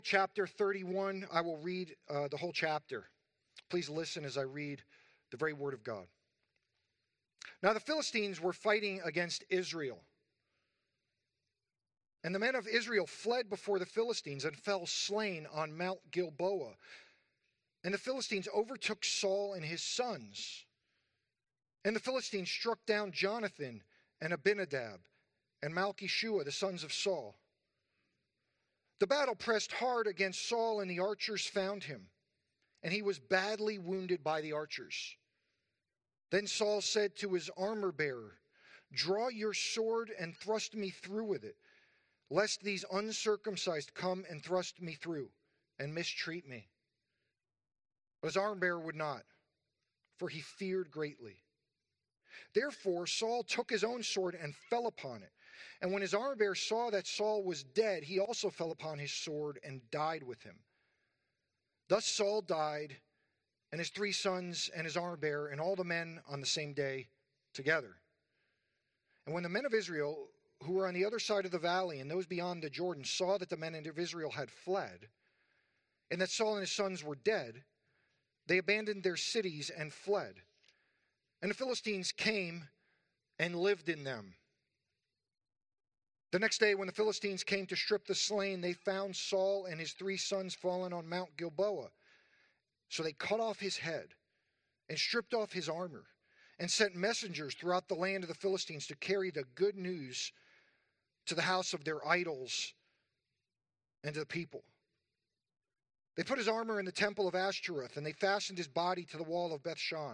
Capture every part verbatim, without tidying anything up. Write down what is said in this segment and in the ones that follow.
Chapter thirty-one, I will read uh, the whole chapter. Please listen as I read the very word of God. Now the Philistines were fighting against Israel. And the men of Israel fled before the Philistines and fell slain on Mount Gilboa. And the Philistines overtook Saul and his sons. And the Philistines struck down Jonathan and Abinadab and Malchishua, the sons of Saul. The battle pressed hard against Saul, and the archers found him, and he was badly wounded by the archers. Then Saul said to his armor-bearer, "Draw your sword and thrust me through with it, lest these uncircumcised come and thrust me through and mistreat me." But his armor-bearer would not, for he feared greatly. Therefore Saul took his own sword and fell upon it. And when his armor-bearer saw that Saul was dead, he also fell upon his sword and died with him. Thus Saul died, and his three sons and his armor-bearer, and all the men on the same day together. And when the men of Israel, who were on the other side of the valley and those beyond the Jordan, saw that the men of Israel had fled, and that Saul and his sons were dead, they abandoned their cities and fled. And the Philistines came and lived in them. The next day, when the Philistines came to strip the slain, they found Saul and his three sons fallen on Mount Gilboa. So they cut off his head and stripped off his armor and sent messengers throughout the land of the Philistines to carry the good news to the house of their idols and to the people. They put his armor in the temple of Ashtoreth, and they fastened his body to the wall of Bethshan.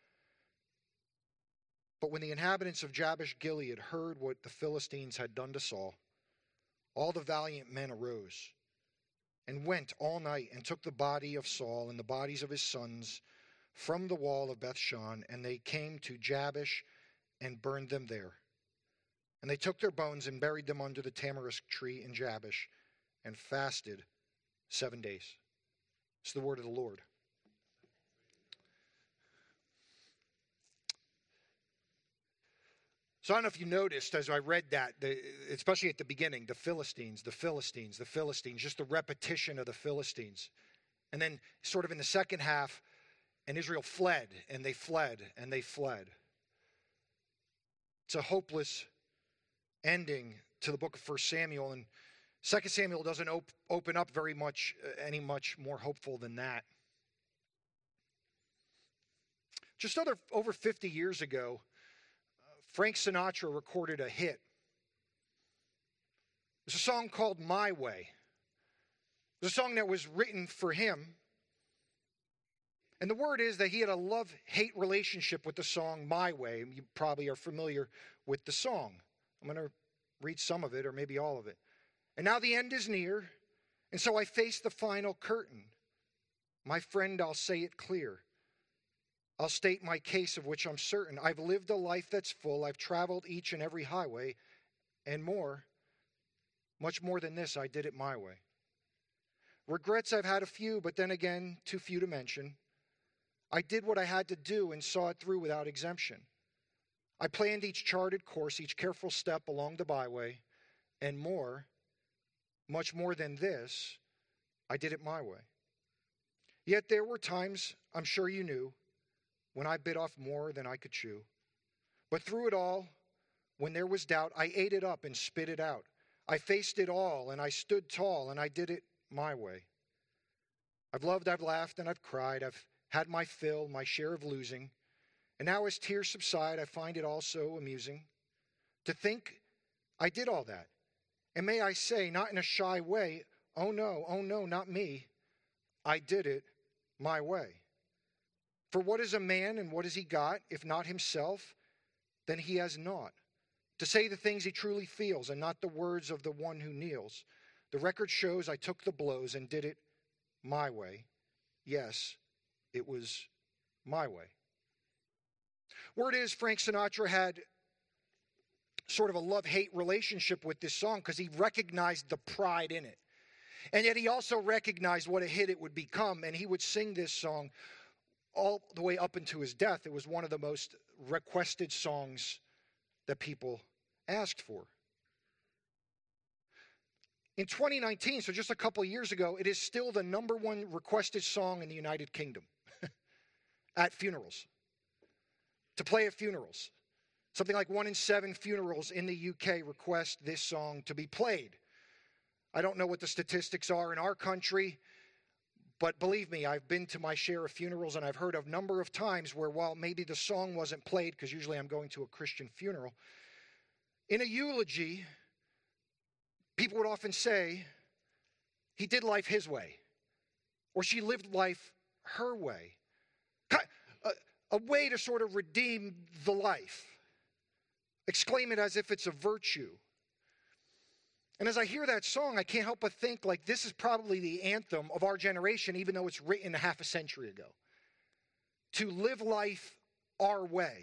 But when the inhabitants of Jabesh Gilead heard what the Philistines had done to Saul, all the valiant men arose and went all night and took the body of Saul and the bodies of his sons from the wall of Bethshan, and they came to Jabesh and burned them there. And they took their bones and buried them under the tamarisk tree in Jabesh and fasted seven days. It's the word of the Lord. So I don't know if you noticed as I read that, the, especially at the beginning, the Philistines, the Philistines, the Philistines, just the repetition of the Philistines. And then sort of in the second half, and Israel fled, and they fled, and they fled. It's a hopeless ending to the book of First Samuel, and Second Samuel doesn't op- open up very much, uh, any much more hopeful than that. Just other, over fifty years ago, Frank Sinatra recorded a hit. It's a song called My Way. It's a song that was written for him. And the word is that he had a love-hate relationship with the song My Way. You probably are familiar with the song. I'm going to read some of it, or maybe all of it. And now the end is near, and so I face the final curtain. My friend, I'll say it clear. I'll state my case, of which I'm certain. I've lived a life that's full. I've traveled each and every highway, and more, much more than this, I did it my way. Regrets, I've had a few, but then again, too few to mention. I did what I had to do and saw it through without exemption. I planned each charted course, each careful step along the byway, and more, much more than this, I did it my way. Yet there were times, I'm sure you knew, when I bit off more than I could chew. But through it all, when there was doubt, I ate it up and spit it out. I faced it all, and I stood tall, and I did it my way. I've loved, I've laughed, and I've cried. I've had my fill, my share of losing. And now as tears subside, I find it all so amusing to think I did all that. And may I say, not in a shy way, oh no, oh no, not me. I did it my way. For what is a man and what has he got, if not himself? Then he has naught. To say the things he truly feels and not the words of the one who kneels. The record shows I took the blows and did it my way. Yes, it was my way. Word is Frank Sinatra had sort of a love-hate relationship with this song because he recognized the pride in it. And yet he also recognized what a hit it would become, and he would sing this song all the way up into his death. It was one of the most requested songs that people asked for. In twenty nineteen, so just a couple of years ago, it is still the number one requested song in the United Kingdom at funerals, to play at funerals. Something like one in seven funerals in the U K request this song to be played. I don't know what the statistics are in our country, but believe me, I've been to my share of funerals, and I've heard of a number of times where, while maybe the song wasn't played, because usually I'm going to a Christian funeral, in a eulogy, people would often say, he did life his way, or she lived life her way. A, a way to sort of redeem the life. Exclaim it as if it's a virtue. And as I hear that song, I can't help but think, like, this is probably the anthem of our generation, even though it's written a half a century ago. To live life our way.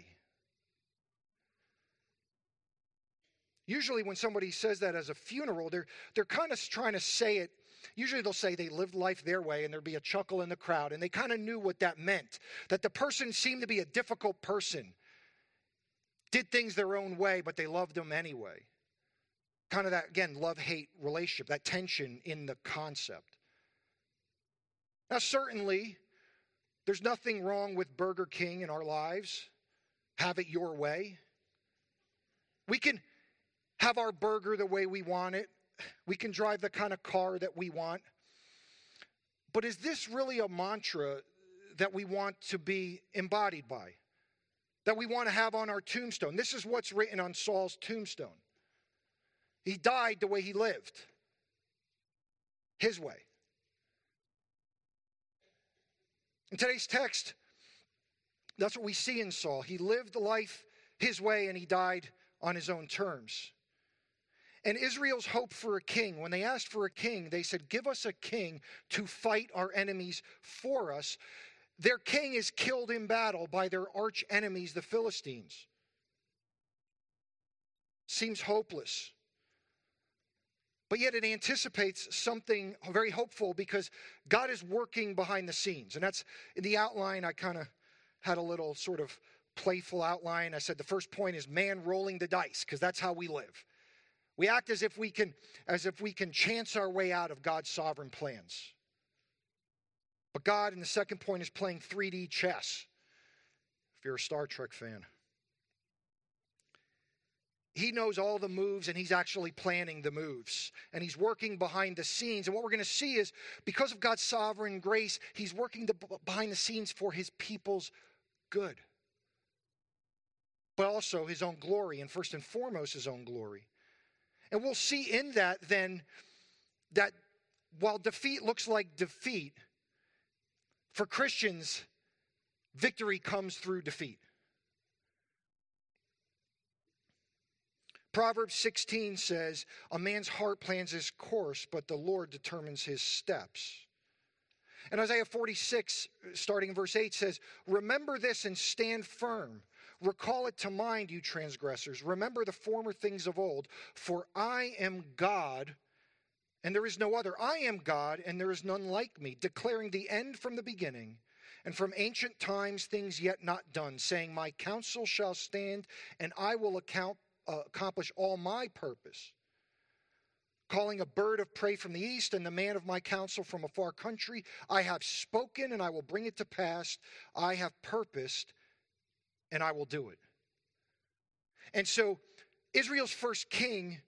Usually when somebody says that as a funeral, they're, they're kind of trying to say it. Usually they'll say they lived life their way, and there'd be a chuckle in the crowd. And they kind of knew what that meant. That the person seemed to be a difficult person. Did things their own way, but they loved them anyway. Kind of that, again, love-hate relationship. That tension in the concept. Now certainly, there's nothing wrong with Burger King in our lives. Have it your way. We can have our burger the way we want it. We can drive the kind of car that we want. But is this really a mantra that we want to be embodied by? That we want to have on our tombstone? This is what's written on Saul's tombstone. He died the way he lived. His way. In today's text, that's what we see in Saul. He lived the life his way, and he died on his own terms. And Israel's hope for a king, when they asked for a king, they said, give us a king to fight our enemies for us. Their king is killed in battle by their arch enemies, the Philistines. Seems hopeless. But yet it anticipates something very hopeful, because God is working behind the scenes. And that's, in the outline, I kind of had a little sort of playful outline. I said the first point is man rolling the dice, because that's how we live. We act as if we can, as if we can chance our way out of God's sovereign plans. But God, in the second point, is playing three D chess, if you're a Star Trek fan. He knows all the moves, and he's actually planning the moves. And he's working behind the scenes. And what we're going to see is, because of God's sovereign grace, he's working the, behind the scenes for his people's good. But also his own glory, and first and foremost his own glory. And we'll see in that then that while defeat looks like defeat, for Christians, victory comes through defeat. Proverbs sixteen says, a man's heart plans his course, but the Lord determines his steps. And Isaiah forty-six, starting in verse eight, says, remember this and stand firm. Recall it to mind, you transgressors. Remember the former things of old. For I am God, and there is no other. I am God, and there is none like me, declaring the end from the beginning, and from ancient times things yet not done, saying, my counsel shall stand, and I will account, uh, accomplish all my purpose. Calling a bird of prey from the east, and the man of my counsel from a far country. I have spoken, and I will bring it to pass. I have purposed, and I will do it. And so Israel's first king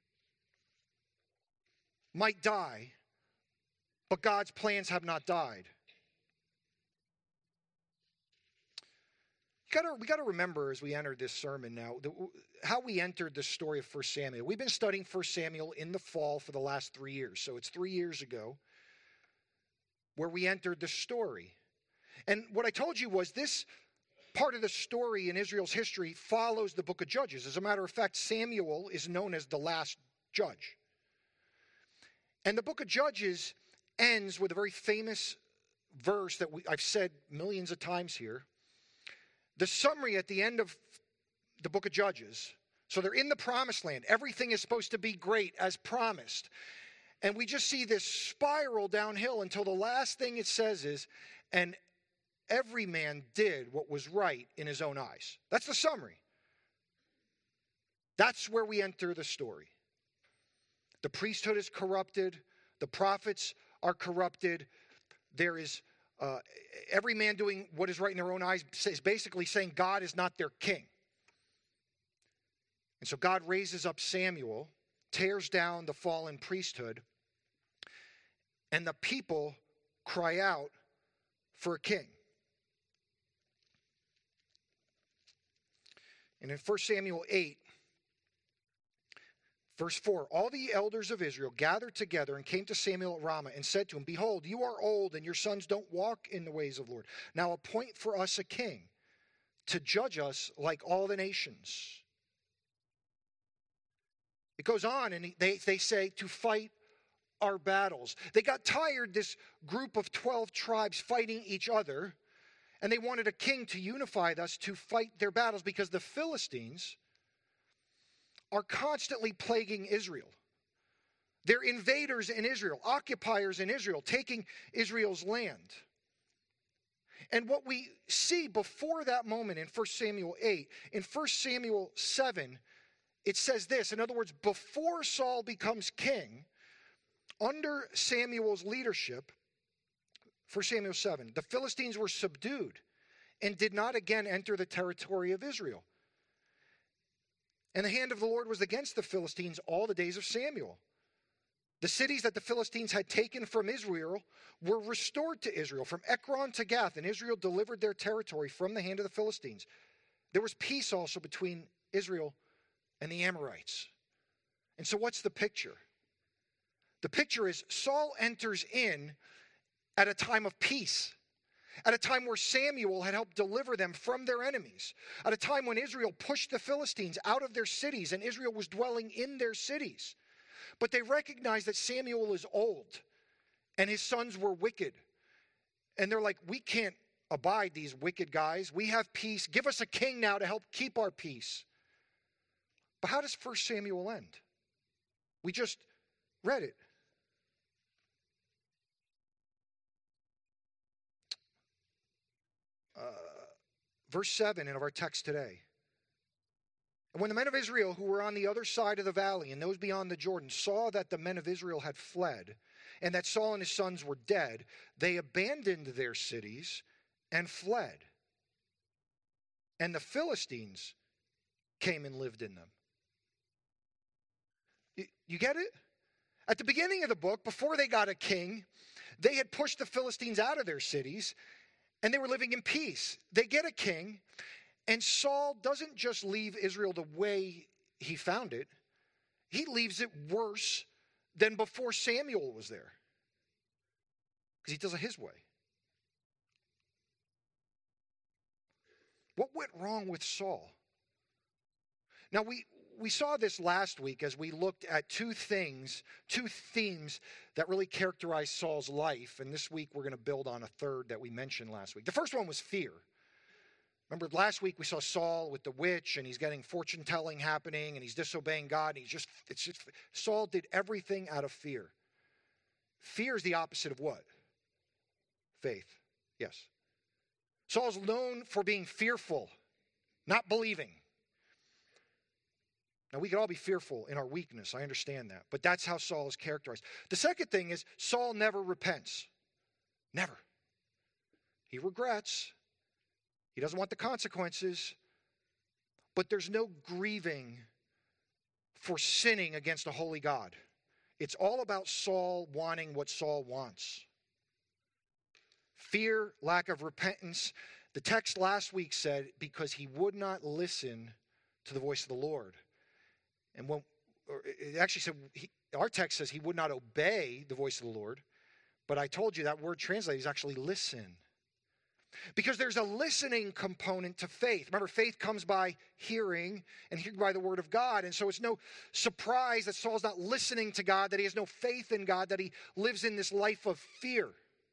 might die, but God's plans have not died. We gotta, we got to remember as we enter this sermon now, the, how we entered the story of First Samuel. We've been studying First Samuel in the fall for the last three years. So it's three years ago where we entered the story. And what I told you was this part of the story in Israel's history follows the book of Judges. As a matter of fact, Samuel is known as the last judge. And the book of Judges ends with a very famous verse that we, I've said millions of times here. The summary at the end of the book of Judges. So they're in the promised land. Everything is supposed to be great as promised. And we just see this spiral downhill until the last thing it says is, and every man did what was right in his own eyes. That's the summary. That's where we enter the story. The priesthood is corrupted. The prophets are corrupted. There is uh, every man doing what is right in their own eyes is basically saying God is not their king. And so God raises up Samuel, tears down the fallen priesthood, and the people cry out for a king. And in First Samuel eight, verse four, all the elders of Israel gathered together and came to Samuel at Ramah and said to him, behold, you are old and your sons don't walk in the ways of the Lord. Now appoint for us a king to judge us like all the nations. It goes on and they, they say to fight our battles. They got tired, this group of twelve tribes fighting each other, and they wanted a king to unify us to fight their battles because the Philistines are constantly plaguing Israel. They're invaders in Israel, occupiers in Israel, taking Israel's land. And what we see before that moment in First Samuel eight, in First Samuel seven, it says this. In other words, before Saul becomes king, under Samuel's leadership, First Samuel seven, the Philistines were subdued and did not again enter the territory of Israel. And the hand of the Lord was against the Philistines all the days of Samuel. The cities that the Philistines had taken from Israel were restored to Israel, from Ekron to Gath, and Israel delivered their territory from the hand of the Philistines. There was peace also between Israel and the Amorites. And so what's the picture? The picture is Saul enters in at a time of peace, at a time where Samuel had helped deliver them from their enemies, at a time when Israel pushed the Philistines out of their cities and Israel was dwelling in their cities. But they recognized that Samuel is old and his sons were wicked. And they're like, we can't abide these wicked guys. We have peace. Give us a king now to help keep our peace. But how does First Samuel end? We just read it. Uh, verse seven of our text today. And when the men of Israel who were on the other side of the valley and those beyond the Jordan saw that the men of Israel had fled and that Saul and his sons were dead, they abandoned their cities and fled. And the Philistines came and lived in them. You, you get it? At the beginning of the book, before they got a king, they had pushed the Philistines out of their cities and they were living in peace. They get a king, and Saul doesn't just leave Israel the way he found it. He leaves it worse than before Samuel was there, because he does it his way. What went wrong with Saul? Now, we, we saw this last week as we looked at two things, two themes that really characterized Saul's life. And this week we're going to build on a third that we mentioned last week. The first one was fear. Remember last week we saw Saul with the witch and he's getting fortune telling happening and he's disobeying God. And he's just, it's just, Saul did everything out of fear. Fear is the opposite of what? Faith. Yes. Saul's known for being fearful, not believing. Now, we could all be fearful in our weakness. I understand that. But that's how Saul is characterized. The second thing is Saul never repents. Never. He regrets. He doesn't want the consequences. But there's no grieving for sinning against a holy God. It's all about Saul wanting what Saul wants. Fear, lack of repentance. The text last week said, because he would not listen to the voice of the Lord. And when, or it actually said, he, our text says he would not obey the voice of the Lord. But I told you that word translated is actually listen. Because there's a listening component to faith. Remember, faith comes by hearing and hearing by the word of God. And so it's no surprise that Saul's not listening to God, that he has no faith in God, that he lives in this life of fear.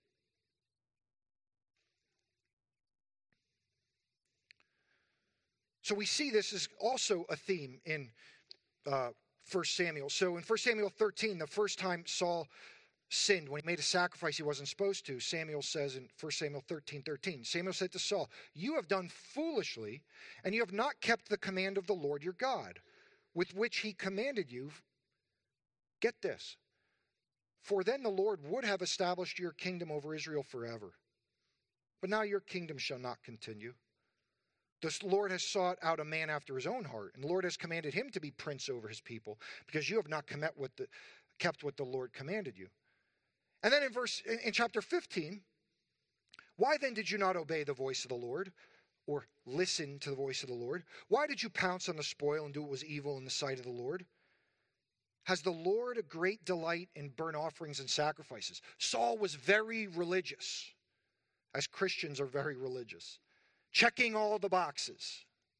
So we see this is also a theme in uh, First Samuel. So in First Samuel thirteen, the first time Saul sinned, when he made a sacrifice he wasn't supposed to, Samuel says in First Samuel thirteen thirteen, Samuel said to Saul, you have done foolishly, and you have not kept the command of the Lord your God, with which he commanded you Get this. For then the Lord would have established your kingdom over Israel forever. But now your kingdom shall not continue. The Lord has sought out a man after his own heart, and the Lord has commanded him to be prince over his people, because you have not kept what the, kept what the Lord commanded you. And then in verse in, in chapter fifteen, why then did you not obey the voice of the Lord, or listen to the voice of the Lord? Why did you pounce on the spoil and do what was evil in the sight of the Lord? Has the Lord a great delight in burnt offerings and sacrifices? Saul was very religious, as Christians are very religious, checking all the boxes.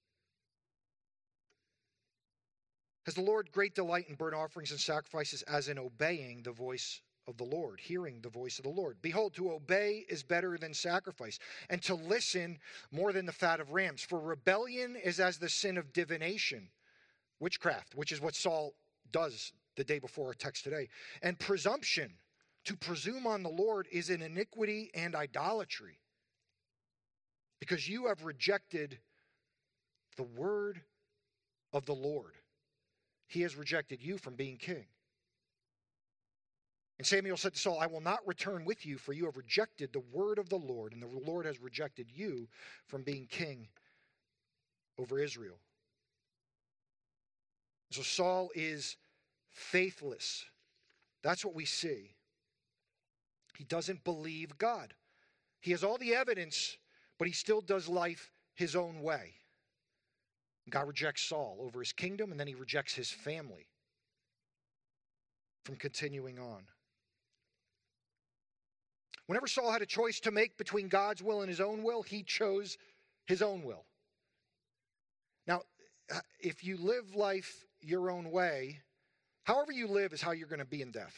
Has the Lord great delight in burnt offerings and sacrifices, as in obeying the voice of the Lord, hearing the voice of the Lord? Behold, to obey is better than sacrifice, and to listen more than the fat of rams. For rebellion is as the sin of divination, witchcraft, which is what Saul does the day before our text today. And presumption, to presume on the Lord, is an iniquity and idolatry, because you have rejected the word of the Lord. He has rejected you from being king. And Samuel said to Saul, I will not return with you, for you have rejected the word of the Lord, and the Lord has rejected you from being king over Israel. So Saul is faithless. That's what we see. He doesn't believe God. He has all the evidence, but he still does life his own way. God rejects Saul over his kingdom, and then he rejects his family from continuing on. Whenever Saul had a choice to make between God's will and his own will, he chose his own will. Now, if you live life your own way, however you live is how you're going to be in death.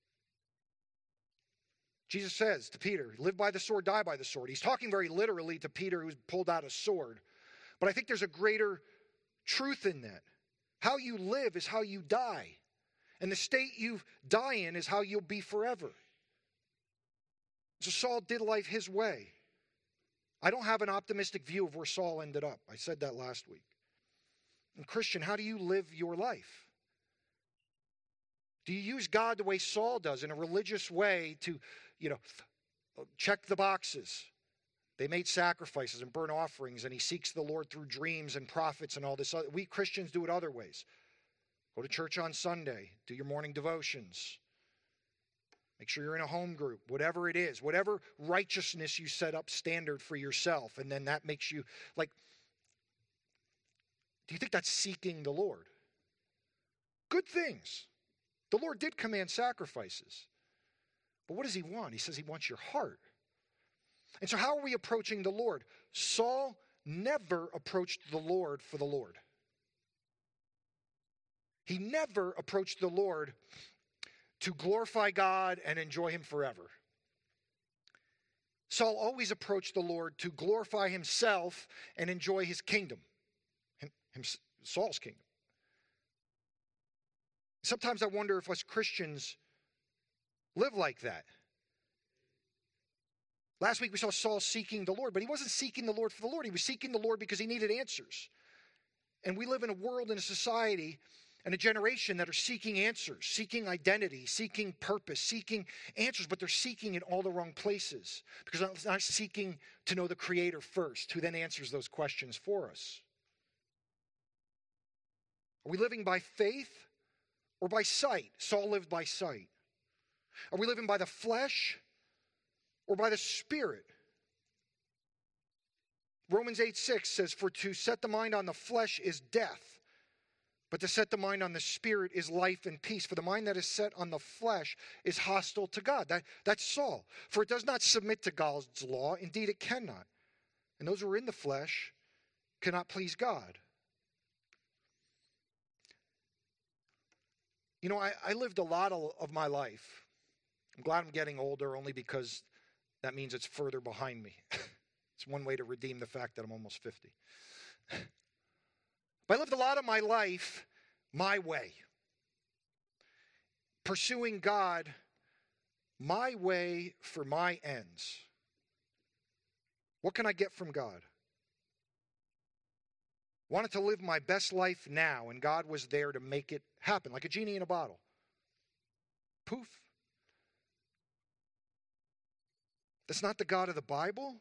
Jesus says to Peter, live by the sword, die by the sword. He's talking very literally to Peter, who's pulled out a sword. But I think there's a greater truth in that. How you live is how you die. And the state you die in is how you'll be forever. So Saul did life his way. I don't have an optimistic view of where Saul ended up. I said that last week. And Christian, how do you live your life? Do you use God the way Saul does, in a religious way, to, you know, check the boxes? They made sacrifices and burnt offerings, and he seeks the Lord through dreams and prophets and all this. We Christians do it other ways. Go to church on Sunday. Do your morning devotions. Make sure you're in a home group. Whatever it is. Whatever righteousness you set up standard for yourself. And then that makes you, like, do you think that's seeking the Lord? Good things. The Lord did command sacrifices. But what does he want? He says he wants your heart. And so how are we approaching the Lord? Saul never approached the Lord for the Lord. He never approached the Lord to glorify God and enjoy him forever. Saul always approached the Lord to glorify himself and enjoy his kingdom, him, him, Saul's kingdom. Sometimes I wonder if us Christians live like that. Last week we saw Saul seeking the Lord, but he wasn't seeking the Lord for the Lord. He was seeking the Lord because he needed answers. And we live in a world and a society and a generation that are seeking answers, seeking identity, seeking purpose, seeking answers, but they're seeking in all the wrong places because they're not seeking to know the Creator first, who then answers those questions for us. Are we living by faith or by sight? Saul lived by sight. Are we living by the flesh or by the Spirit? Romans eight six says, for to set the mind on the flesh is death, but to set the mind on the Spirit is life and peace. For the mind that is set on the flesh is hostile to God. That, that's Saul. For it does not submit to God's law. Indeed, it cannot. And those who are in the flesh cannot please God. You know, I, I lived a lot of, of my life. I'm glad I'm getting older only because that means it's further behind me. It's one way to redeem the fact that I'm almost fifty. But I lived a lot of my life my way. Pursuing God my way for my ends. What can I get from God? Wanted to live my best life now, and God was there to make it happen, like a genie in a bottle. Poof. That's not the God of the Bible.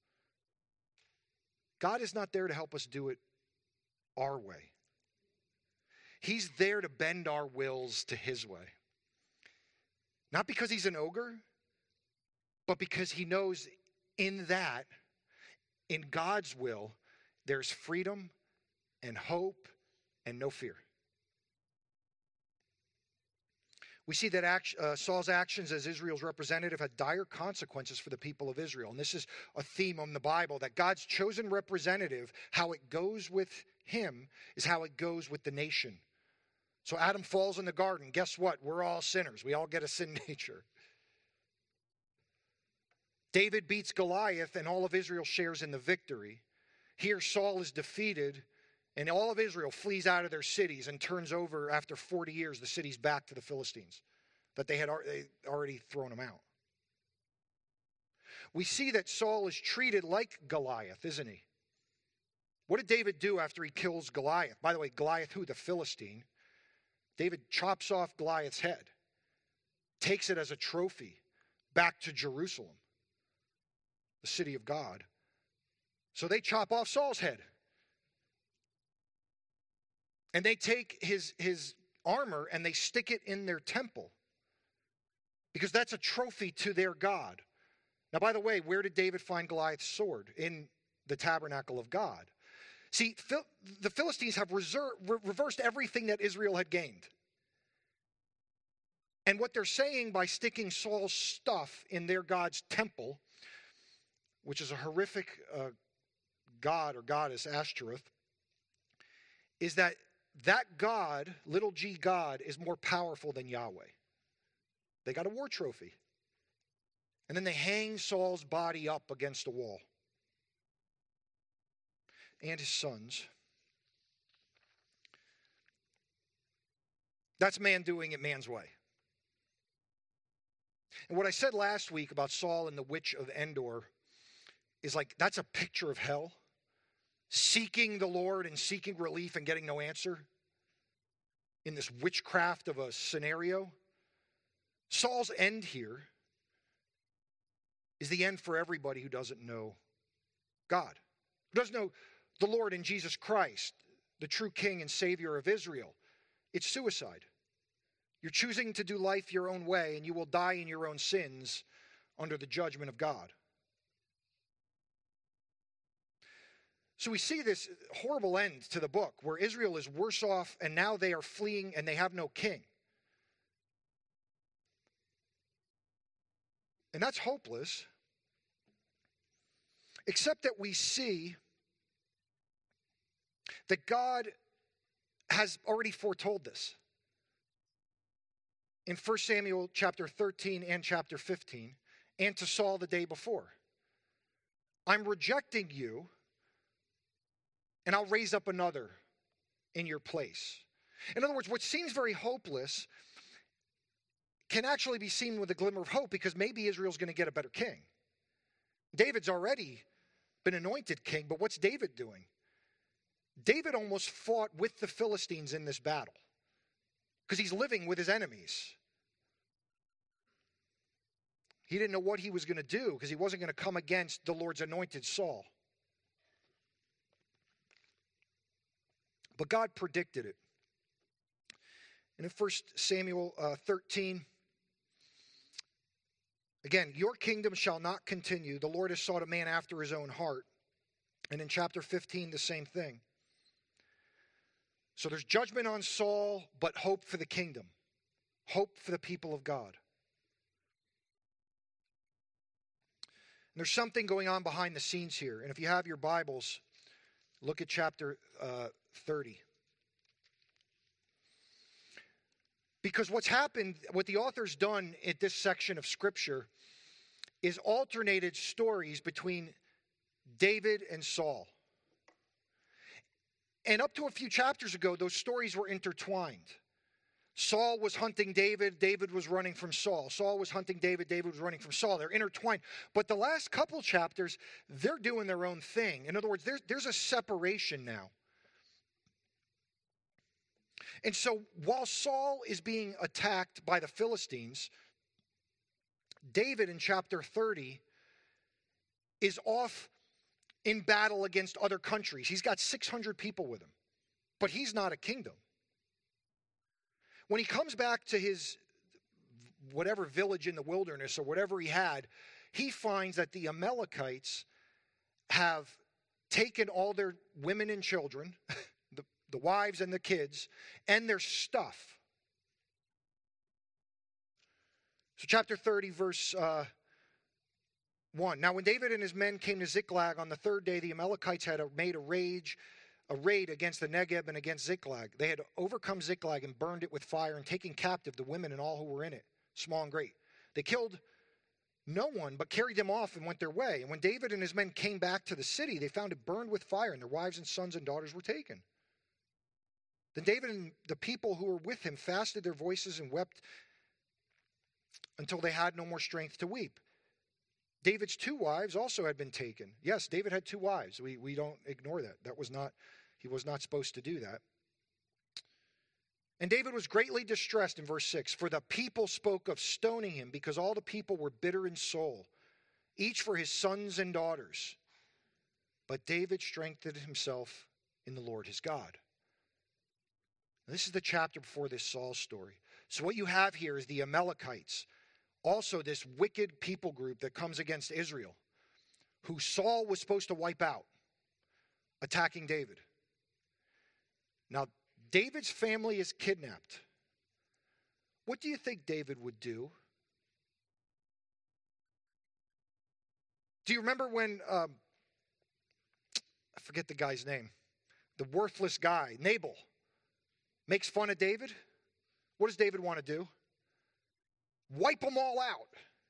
God is not there to help us do it our way. He's there to bend our wills to his way. Not because he's an ogre, but because he knows in that, in God's will, there's freedom and hope and no fear. We see that act, uh, Saul's actions as Israel's representative had dire consequences for the people of Israel. And this is a theme in the Bible, that God's chosen representative, how it goes with him is how it goes with the nation. So Adam falls in the garden. Guess what? We're all sinners. We all get a sin nature. David beats Goliath, and all of Israel shares in the victory. Here Saul is defeated, and all of Israel flees out of their cities and turns over, after forty years, the cities back to the Philistines, that they had already thrown them out. We see that Saul is treated like Goliath, isn't he? What did David do after he kills Goliath? By the way, Goliath who? The Philistine. David chops off Goliath's head, takes it as a trophy back to Jerusalem, the city of God. So they chop off Saul's head. And they take his, his armor and they stick it in their temple, because that's a trophy to their God. Now, by the way, where did David find Goliath's sword? In the tabernacle of God. See, the Philistines have reserved, reversed everything that Israel had gained. And what they're saying by sticking Saul's stuff in their God's temple, which is a horrific uh, god or goddess, Ashtoreth, is that that God, little g God, is more powerful than Yahweh. They got a war trophy. And then they hang Saul's body up against a wall. And his sons. That's man doing it man's way. And what I said last week about Saul and the witch of Endor is like, that's a picture of hell. Seeking the Lord and seeking relief and getting no answer in this witchcraft of a scenario. Saul's end here is the end for everybody who doesn't know God, who doesn't know the Lord and Jesus Christ, the true King and Savior of Israel. It's suicide. You're choosing to do life your own way, and you will die in your own sins under the judgment of God. So we see this horrible end to the book where Israel is worse off, and now they are fleeing and they have no king. And that's hopeless, except that we see that God has already foretold this. In First Samuel chapter thirteen and chapter fifteen, and to Saul the day before. I'm rejecting you, and I'll raise up another in your place. In other words, what seems very hopeless can actually be seen with a glimmer of hope, because maybe Israel's going to get a better king. David's already been anointed king, but what's David doing? David almost fought with the Philistines in this battle because he's living with his enemies. He didn't know what he was going to do because he wasn't going to come against the Lord's anointed Saul. But God predicted it. And in First Samuel uh, thirteen, again, your kingdom shall not continue. The Lord has sought a man after his own heart. And in chapter fifteen, the same thing. So there's judgment on Saul, but hope for the kingdom. Hope for the people of God. And there's something going on behind the scenes here. And if you have your Bibles, look at chapter uh, thirty. Because what's happened, what the author's done at this section of Scripture is alternated stories between David and Saul. And up to a few chapters ago, those stories were intertwined. Saul was hunting David, David was running from Saul. Saul was hunting David, David was running from Saul. They're intertwined. But the last couple chapters, they're doing their own thing. In other words, there's, there's a separation now. And so while Saul is being attacked by the Philistines, David in chapter thirty is off in battle against other countries. He's got six hundred people with him, but he's not a kingdom. When he comes back to his whatever village in the wilderness or whatever he had, he finds that the Amalekites have taken all their women and children, the, the wives and the kids, and their stuff. So chapter thirty, verse uh, one. Now when David and his men came to Ziklag on the third day, the Amalekites had made a rage, a raid against the Negeb and against Ziklag. They had overcome Ziklag and burned it with fire and taken captive the women and all who were in it, small and great. They killed no one, but carried them off and went their way. And when David and his men came back to the city, they found it burned with fire, and their wives and sons and daughters were taken. Then David and the people who were with him fasted their voices and wept until they had no more strength to weep. David's two wives also had been taken. Yes, David had two wives. We, we don't ignore that. That was not, he was not supposed to do that. And David was greatly distressed in verse six, for the people spoke of stoning him because all the people were bitter in soul, each for his sons and daughters. But David strengthened himself in the Lord his God. Now, this is the chapter before this Saul story. So what you have here is the Amalekites, also this wicked people group that comes against Israel, who Saul was supposed to wipe out, attacking David. Now, David's family is kidnapped. What do you think David would do? Do you remember when, um, I forget the guy's name, the worthless guy, Nabal, makes fun of David? What does David want to do? Wipe them all out.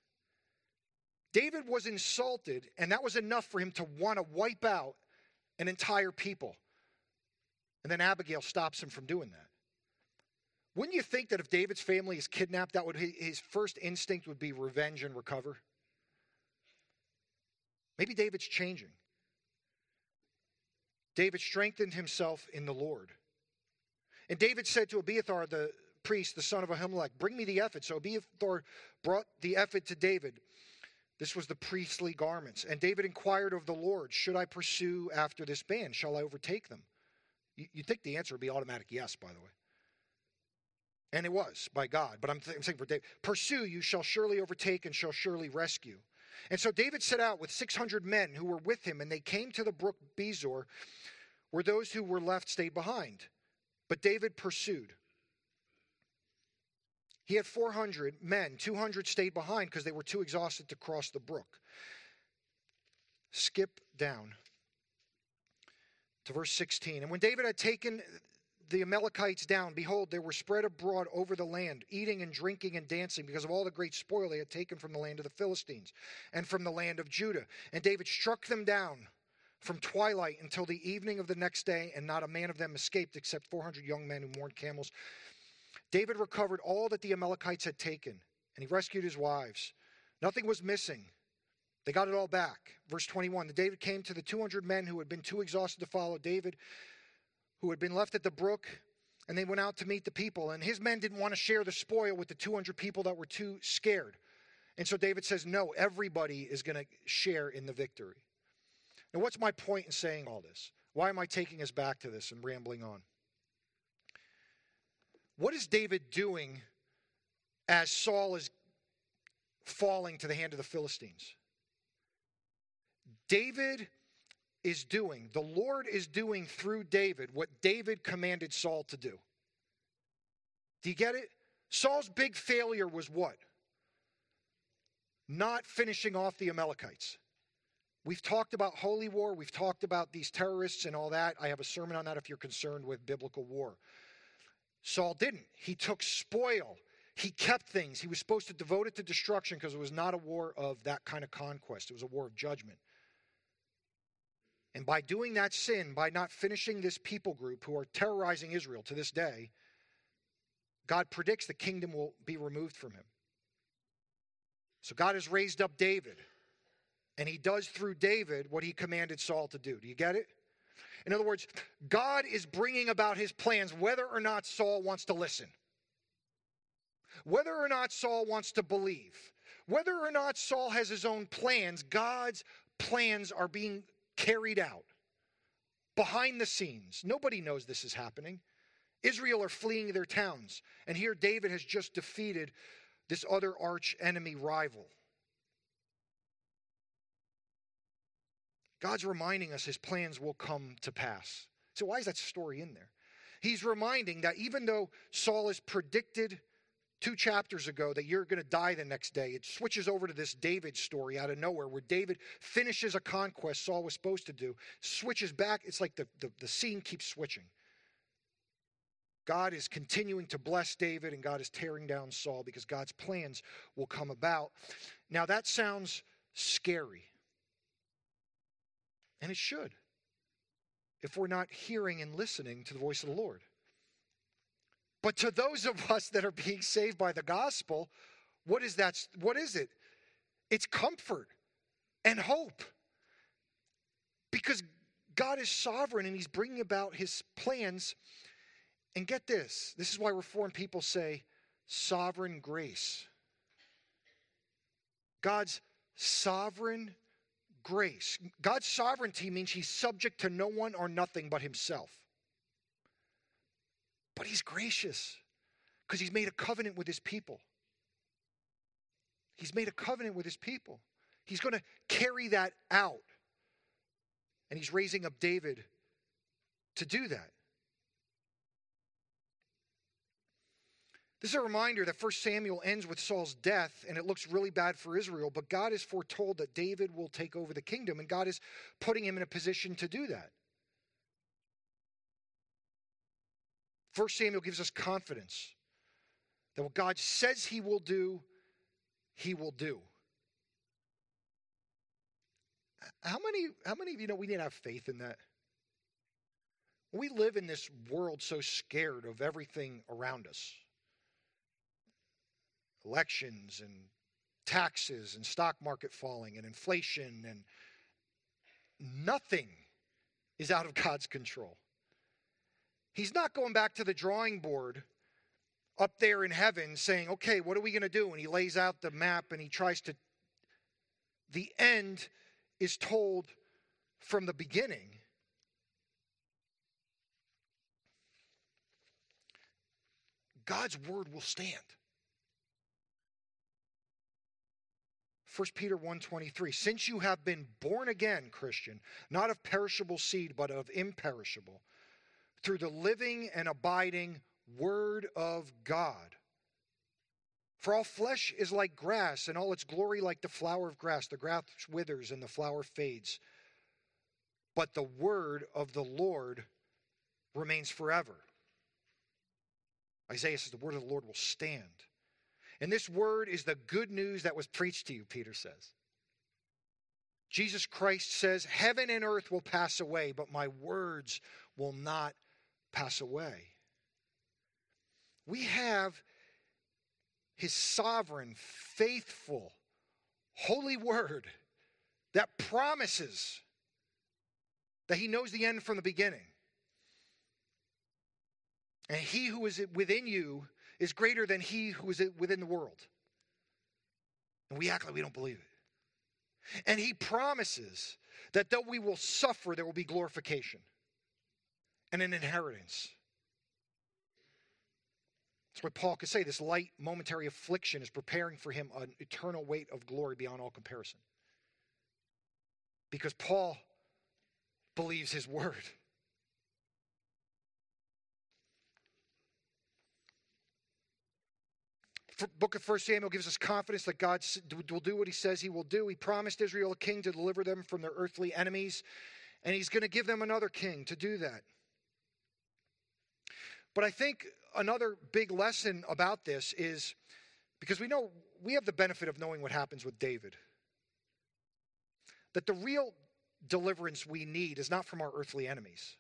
David was insulted, and that was enough for him to want to wipe out an entire people. And then Abigail stops him from doing that. Wouldn't you think that if David's family is kidnapped, that would his first instinct would be revenge and recover? Maybe David's changing. David strengthened himself in the Lord. And David said to Abiathar, the priest, the son of Ahimelech, bring me the ephod. So Abiathar brought the ephod to David. This was the priestly garments. And David inquired of the Lord, should I pursue after this band? Shall I overtake them? You'd think the answer would be automatic yes, by the way. And it was, by God. But I'm, th- I'm saying for David, pursue, you shall surely overtake and shall surely rescue. And so David set out with six hundred men who were with him, and they came to the brook Bezor, where those who were left stayed behind. But David pursued. He had four hundred men. two hundred stayed behind because they were too exhausted to cross the brook. Skip down to verse sixteen. And when David had taken the Amalekites down, behold, they were spread abroad over the land, eating and drinking and dancing because of all the great spoil they had taken from the land of the Philistines and from the land of Judah. And David struck them down from twilight until the evening of the next day, and not a man of them escaped except four hundred young men who mourned camels. David recovered all that the Amalekites had taken, and he rescued his wives. Nothing was missing. They got it all back. Verse twenty-one, then David came to the two hundred men who had been too exhausted to follow David, who had been left at the brook, and they went out to meet the people. And his men didn't want to share the spoil with the two hundred people that were too scared. And so David says, no, everybody is going to share in the victory. Now, what's my point in saying all this? Why am I taking us back to this and rambling on? What is David doing as Saul is falling to the hand of the Philistines? David is doing, the Lord is doing through David what David commanded Saul to do. Do you get it? Saul's big failure was what? Not finishing off the Amalekites. We've talked about holy war. We've talked about these terrorists and all that. I have a sermon on that if you're concerned with biblical war. Saul didn't. He took spoil. He kept things. He was supposed to devote it to destruction because it was not a war of that kind of conquest. It was a war of judgment. And by doing that sin, by not finishing this people group who are terrorizing Israel to this day, God predicts the kingdom will be removed from him. So God has raised up David. And he does through David what he commanded Saul to do. Do you get it? In other words, God is bringing about his plans whether or not Saul wants to listen, whether or not Saul wants to believe, whether or not Saul has his own plans. God's plans are being carried out behind the scenes. Nobody knows this is happening. Israel are fleeing their towns, and here David has just defeated this other arch enemy rival. God's reminding us his plans will come to pass. So why is that story in there? He's reminding that even though Saul is predicted two chapters ago that you're going to die the next day, it switches over to this David story out of nowhere where David finishes a conquest Saul was supposed to do, switches back. It's like the, the, the scene keeps switching. God is continuing to bless David, and God is tearing down Saul because God's plans will come about. Now that sounds scary. And it should, if we're not hearing and listening to the voice of the Lord. But to those of us that are being saved by the gospel, what is that? What is it? It's comfort and hope. Because God is sovereign and he's bringing about his plans. And get this, this is why Reformed people say sovereign grace. God's sovereign grace. God's sovereignty means he's subject to no one or nothing but himself. But he's gracious because he's made a covenant with his people. He's made a covenant with his people. He's going to carry that out. And he's raising up David to do that. This is a reminder that First Samuel ends with Saul's death, and it looks really bad for Israel, but God is foretold that David will take over the kingdom, and God is putting him in a position to do that. First Samuel gives us confidence that what God says he will do, he will do. How many, how many of you know we need to have faith in that? We live in this world so scared of everything around us. Elections and taxes and stock market falling and inflation, and nothing is out of God's control. He's not going back to the drawing board up there in heaven saying, okay, what are we going to do? And he lays out the map and he tries to, the end is told from the beginning. God's word will stand. First Peter one twenty-three, since you have been born again, Christian, not of perishable seed, but of imperishable, through the living and abiding word of God. For all flesh is like grass, and all its glory like the flower of grass. The grass withers and the flower fades. But the word of the Lord remains forever. Isaiah says the word of the Lord will stand. And this word is the good news that was preached to you, Peter says. Jesus Christ says, heaven and earth will pass away, but my words will not pass away. We have his sovereign, faithful, holy word that promises that he knows the end from the beginning. And he who is within you is greater than he who is within the world. And we act like we don't believe it. And he promises that though we will suffer, there will be glorification and an inheritance. That's why Paul could say this light momentary affliction is preparing for him an eternal weight of glory beyond all comparison. Because Paul believes his word. The book of First Samuel gives us confidence that God will do what he says he will do. He promised Israel a king to deliver them from their earthly enemies, and he's going to give them another king to do that. But I think another big lesson about this is, because we know, we have the benefit of knowing what happens with David, that the real deliverance we need is not from our earthly enemies.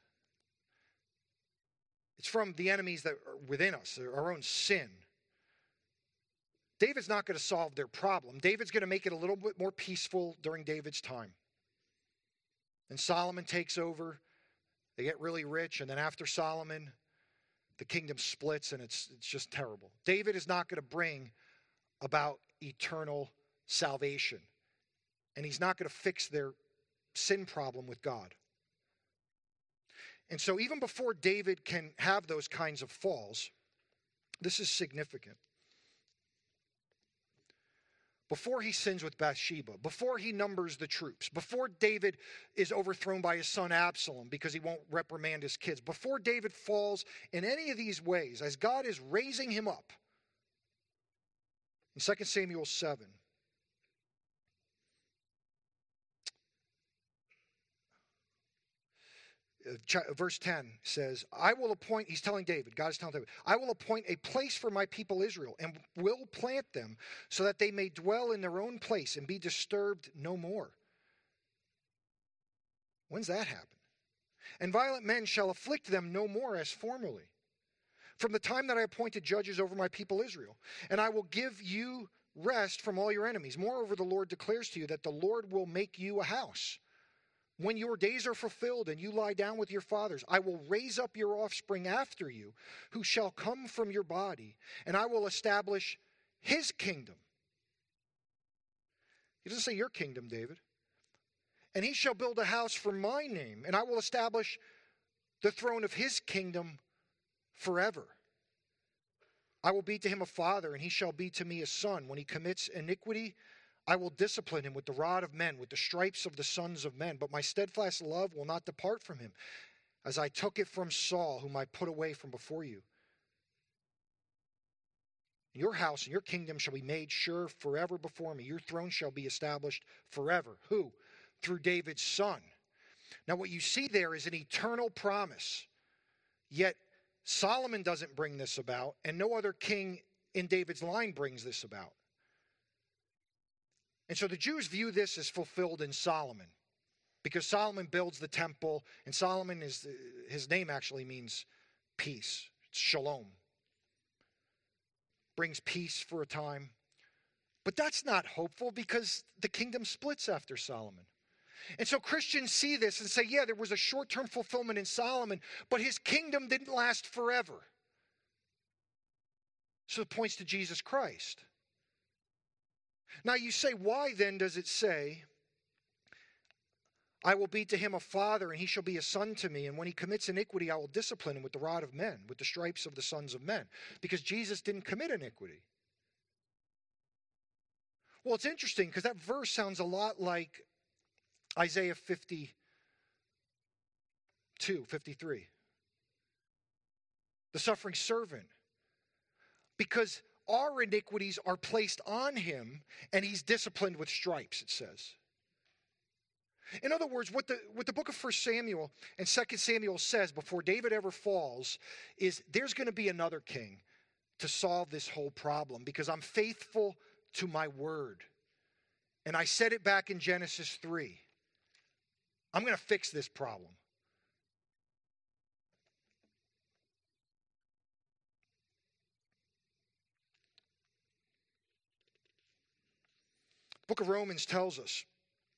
It's from the enemies that are within us, our own sin. David's not going to solve their problem. David's going to make it a little bit more peaceful during David's time. And Solomon takes over, They get really rich, and then after Solomon, the kingdom splits, and it's, it's just terrible. David is not going to bring about eternal salvation, and he's not going to fix their sin problem with God. And so even before David can have those kinds of falls, this is significant. Before he sins with Bathsheba, before he numbers the troops, before David is overthrown by his son Absalom because he won't reprimand his kids, before David falls in any of these ways, as God is raising him up, in Second Samuel seven, verse ten says, I will appoint, he's telling David, God is telling David, I will appoint a place for my people Israel and will plant them so that they may dwell in their own place and be disturbed no more. When's that happen? And violent men shall afflict them no more as formerly, from the time that I appointed judges over my people Israel. And I will give you rest from all your enemies. Moreover, the Lord declares to you that the Lord will make you a house. When your days are fulfilled and you lie down with your fathers, I will raise up your offspring after you, who shall come from your body, and I will establish his kingdom. He doesn't say your kingdom, David. And he shall build a house for my name, and I will establish the throne of his kingdom forever. I will be to him a father, and he shall be to me a son. When he commits iniquity, I will discipline him with the rod of men, with the stripes of the sons of men. But my steadfast love will not depart from him, as I took it from Saul, whom I put away from before you. And your house and your kingdom shall be made sure forever before me. Your throne shall be established forever. Who? Through David's son. Now what you see there is an eternal promise. Yet Solomon doesn't bring this about, and no other king in David's line brings this about. And so the Jews view this as fulfilled in Solomon, because Solomon builds the temple, and Solomon is, his name actually means peace. It's shalom. Brings peace for a time. But that's not hopeful, because the kingdom splits after Solomon. And so Christians see this and say, yeah, there was a short-term fulfillment in Solomon, but his kingdom didn't last forever. So it points to Jesus Christ. Now you say, why then does it say, I will be to him a father, and he shall be a son to me, and when he commits iniquity, I will discipline him with the rod of men, with the stripes of the sons of men? Because Jesus didn't commit iniquity. Well, it's interesting, because that verse sounds a lot like Isaiah fifty-two, fifty-three. The suffering servant. Because our iniquities are placed on him, and he's disciplined with stripes, it says. In other words, what the, what the book of First Samuel and Second Samuel says before David ever falls is there's going to be another king to solve this whole problem, because I'm faithful to my word. And I said it back in Genesis three. I'm going to fix this problem. The book of Romans tells us,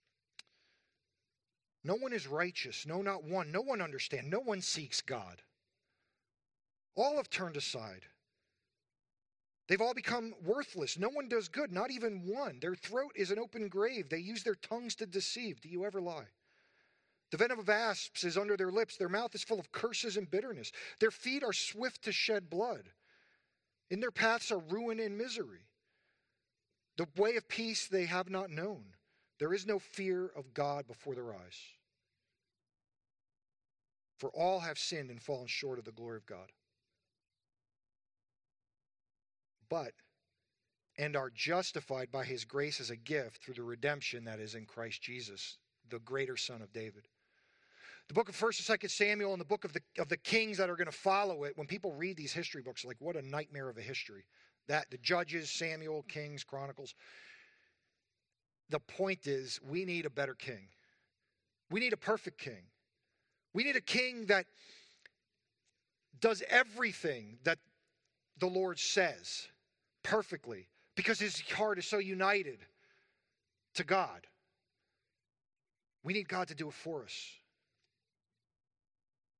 no one is righteous, no, not one. No one understands. No one seeks God. All have turned aside. They've all become worthless. No one does good, not even one. Their throat is an open grave. They use their tongues to deceive. Do you ever lie? The venom of asps is under their lips. Their mouth is full of curses and bitterness. Their feet are swift to shed blood. In their paths are ruin and misery. The way of peace they have not known. There is no fear of God before their eyes. For all have sinned and fallen short of the glory of God. But, and are justified by his grace as a gift through the redemption that is in Christ Jesus, the greater Son of David. The book of First and Second Samuel and the book of the, of the kings that are going to follow it, when people read these history books, like what a nightmare of a history. That, the Judges, Samuel, Kings, Chronicles. The point is, we need a better king. We need a perfect king. We need a king that does everything that the Lord says perfectly, because his heart is so united to God. We need God to do it for us.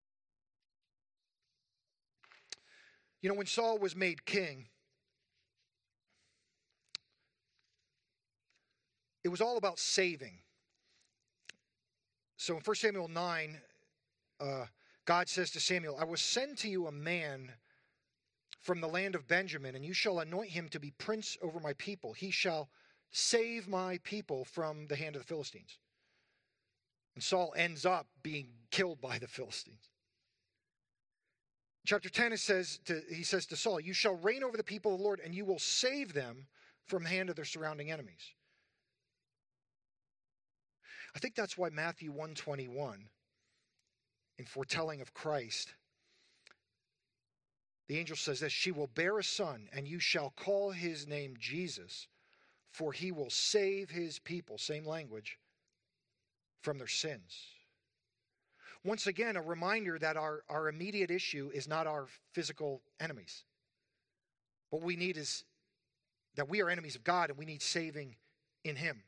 You know, when Saul was made king, it was all about saving. So in First Samuel nine, uh, God says to Samuel, I will send to you a man from the land of Benjamin, and you shall anoint him to be prince over my people. He shall save my people from the hand of the Philistines. And Saul ends up being killed by the Philistines. Chapter ten, it says to, he says to Saul, you shall reign over the people of the Lord, and you will save them from the hand of their surrounding enemies. I think that's why Matthew one twenty-one, in foretelling of Christ, the angel says this, she will bear a son, and you shall call his name Jesus, for he will save his people, same language, from their sins. Once again, a reminder that our, our immediate issue is not our physical enemies. What we need is that we are enemies of God, and we need saving in him.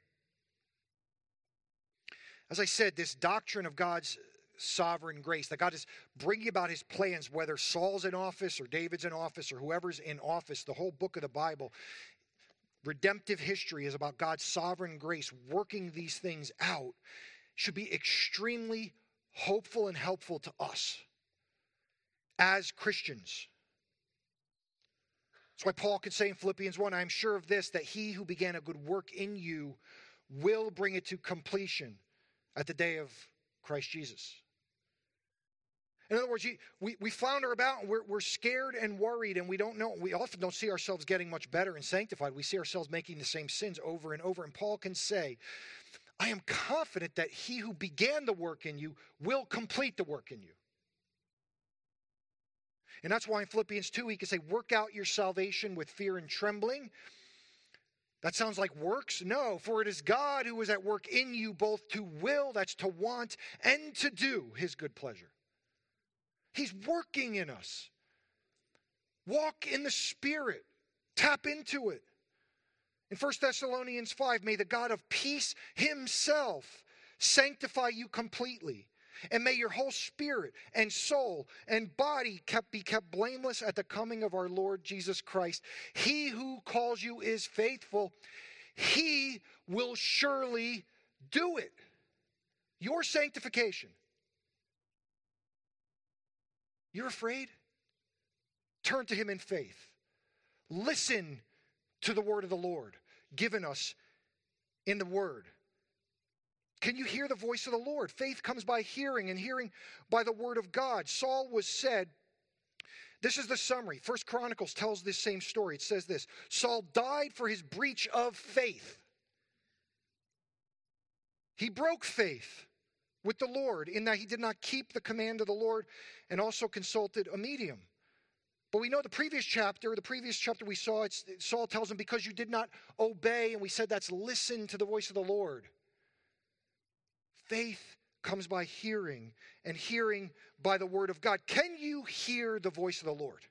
As I said, this doctrine of God's sovereign grace, that God is bringing about his plans, whether Saul's in office or David's in office or whoever's in office, the whole book of the Bible, redemptive history is about God's sovereign grace working these things out, should be extremely hopeful and helpful to us as Christians. That's why Paul could say in Philippians one, I am sure of this, that he who began a good work in you will bring it to completion at the day of Christ Jesus. In other words, we, we flounder about and we're, we're scared and worried, and we don't know. We often don't see ourselves getting much better and sanctified. We see ourselves making the same sins over and over. And Paul can say, I am confident that he who began the work in you will complete the work in you. And that's why in Philippians two, he can say, work out your salvation with fear and trembling. That sounds like works? No, for it is God who is at work in you both to will, that's to want, and to do his good pleasure. He's working in us. Walk in the Spirit. Tap into it. In First Thessalonians five, may the God of peace himself sanctify you completely. And may your whole spirit and soul and body kept, be kept blameless at the coming of our Lord Jesus Christ. He who calls you is faithful. He will surely do it. Your sanctification. You're afraid? Turn to him in faith. Listen to the word of the Lord given us in the word. Can you hear the voice of the Lord? Faith comes by hearing, and hearing by the word of God. Saul was said, this is the summary. First Chronicles tells this same story. It says this, Saul died for his breach of faith. He broke faith with the Lord in that he did not keep the command of the Lord and also consulted a medium. But we know the previous chapter, the previous chapter we saw, it's, Saul tells him, because you did not obey, and we said that's listen to the voice of the Lord. Faith comes by hearing, and hearing by the word of God. Can you hear the voice of the Lord?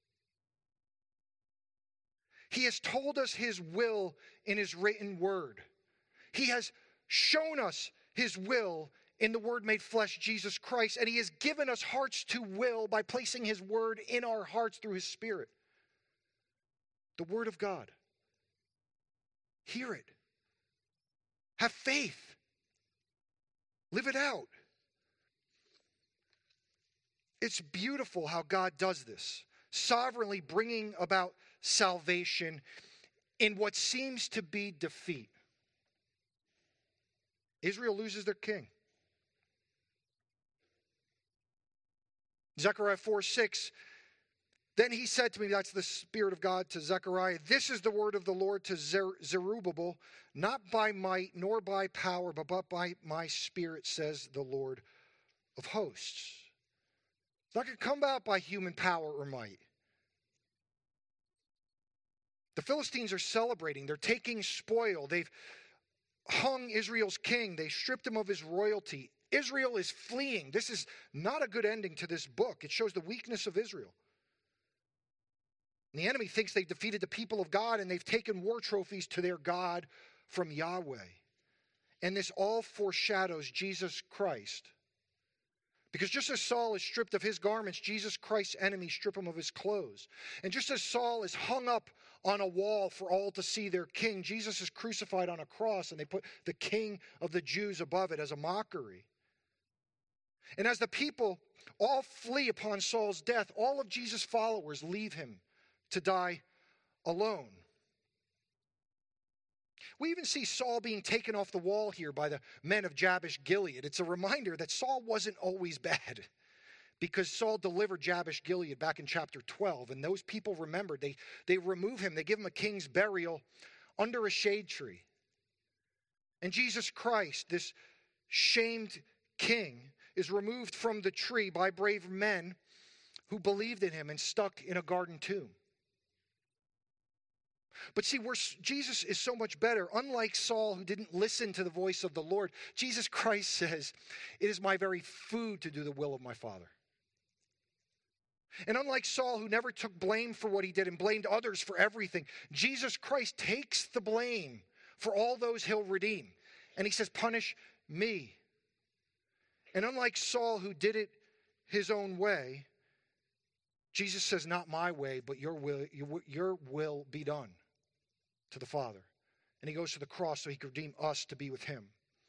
He has told us his will in his written word. He has shown us his will in the word made flesh, Jesus Christ, and he has given us hearts to will by placing his word in our hearts through his Spirit. The word of God. Hear it. Have faith. Live it out. It's beautiful how God does this, sovereignly bringing about salvation in what seems to be defeat. Israel loses their king. Zechariah four six, then he said to me, that's the Spirit of God to Zechariah, this is the word of the Lord to Zer- Zerubbabel, not by might nor by power, but, but by my Spirit, says the Lord of hosts. It's not going to come about by human power or might. The Philistines are celebrating. They're taking spoil. They've hung Israel's king. They stripped him of his royalty. Israel is fleeing. This is not a good ending to this book. It shows the weakness of Israel. And the enemy thinks they've defeated the people of God, and they've taken war trophies to their God from Yahweh. And this all foreshadows Jesus Christ. Because just as Saul is stripped of his garments, Jesus Christ's enemies strip him of his clothes. And just as Saul is hung up on a wall for all to see their king, Jesus is crucified on a cross, and they put the King of the Jews above it as a mockery. And as the people all flee upon Saul's death, all of Jesus' followers leave him to die alone. We even see Saul being taken off the wall here by the men of Jabesh Gilead. It's a reminder that Saul wasn't always bad, because Saul delivered Jabesh Gilead back in chapter twelve, and those people remembered. They, they remove him. They give him a king's burial under a shade tree. And Jesus Christ, this shamed king, is removed from the tree by brave men who believed in him and stuck in a garden tomb. But see, where Jesus is so much better. Unlike Saul, who didn't listen to the voice of the Lord, Jesus Christ says, "It is my very food to do the will of my Father." And unlike Saul, who never took blame for what he did and blamed others for everything, Jesus Christ takes the blame for all those he'll redeem. And he says, "Punish me." And unlike Saul, who did it his own way, Jesus says, "Not my way, but your will, your, your will be done," to the Father. And he goes to the cross so he could redeem us to be with him.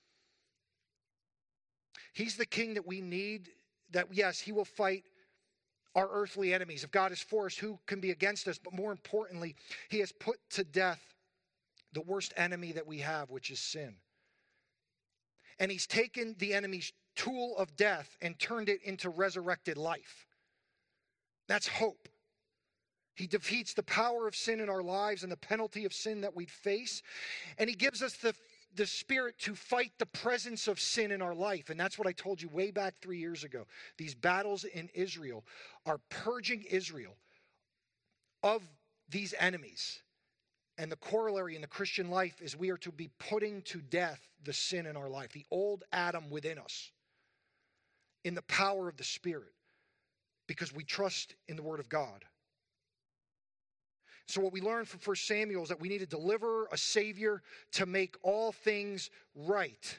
He's the king that we need, that yes, he will fight our earthly enemies. If God is for us, who can be against us? But more importantly, he has put to death the worst enemy that we have, which is sin. And he's taken the enemy's tool of death and turned it into resurrected life. That's hope. He defeats the power of sin in our lives and the penalty of sin that we'd face. And he gives us the, the spirit to fight the presence of sin in our life. And that's what I told you way back three years ago. These battles in Israel are purging Israel of these enemies. And the corollary in the Christian life is we are to be putting to death the sin in our life, the old Adam within us, in the power of the Spirit, because we trust in the Word of God. So what we learn from First Samuel is that we need to deliver a Savior to make all things right.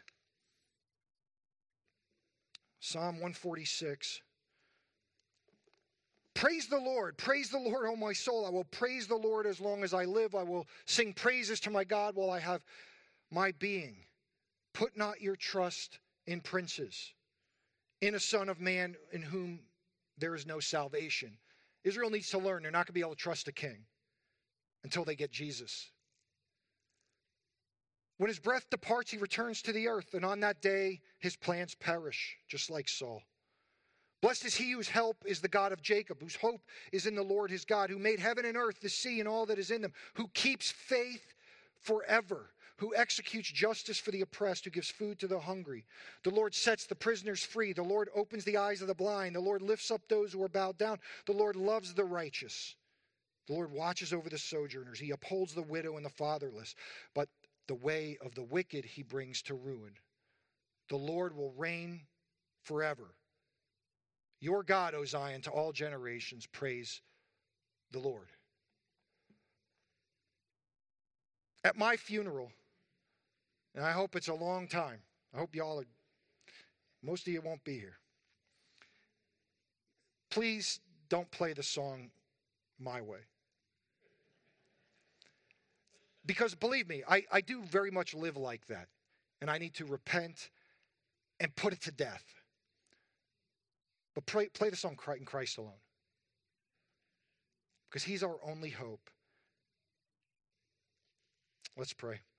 Psalm one forty-six. Praise the Lord. Praise the Lord, O my soul. I will praise the Lord as long as I live. I will sing praises to my God while I have my being. Put not your trust in princes, in a son of man in whom there is no salvation. Israel needs to learn they're not going to be able to trust a king until they get Jesus. When his breath departs, he returns to the earth, and on that day his plans perish, just like Saul. Blessed is he whose help is the God of Jacob, whose hope is in the Lord his God, who made heaven and earth, the sea, and all that is in them, who keeps faith forever, who executes justice for the oppressed, who gives food to the hungry. The Lord sets the prisoners free. The Lord opens the eyes of the blind. The Lord lifts up those who are bowed down. The Lord loves the righteous. The Lord watches over the sojourners. He upholds the widow and the fatherless. But the way of the wicked he brings to ruin. The Lord will reign forever. Your God, O Zion, to all generations, praise the Lord. At my funeral, and I hope it's a long time, I hope y'all are, most of you won't be here. Please don't play the song My Way. Because believe me, I, I do very much live like that. And I need to repent and put it to death. But pray, play the song In Christ Alone. Because he's our only hope. Let's pray.